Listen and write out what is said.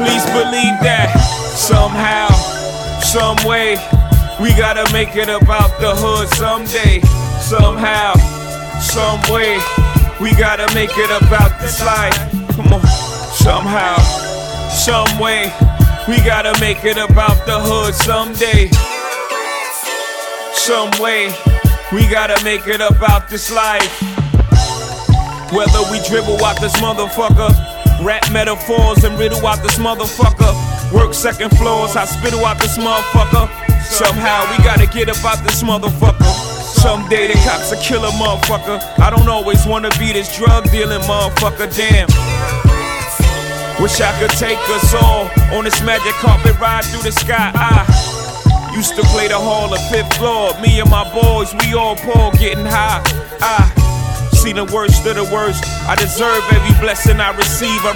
Please believe that somehow, some way, we gotta make it about the hood someday. Somehow, some way, we gotta make it about this life. Come on. Somehow, some way, we gotta make it about the hood someday. Some way, we gotta make it about this life. Whether we dribble out this motherfucker, rap metaphors and riddle out this motherfucker, work second floors, I spittle out this motherfucker. Somehow we gotta get about this motherfucker. Someday the cops will kill a motherfucker. I don't always wanna be this drug dealing motherfucker, damn. Wish I could take us all on this magic carpet ride through the sky. I used to play the hall of 5th floor. Me and my boys, we all poor, getting high. I see the worst of the worst. I deserve every blessing I receive. I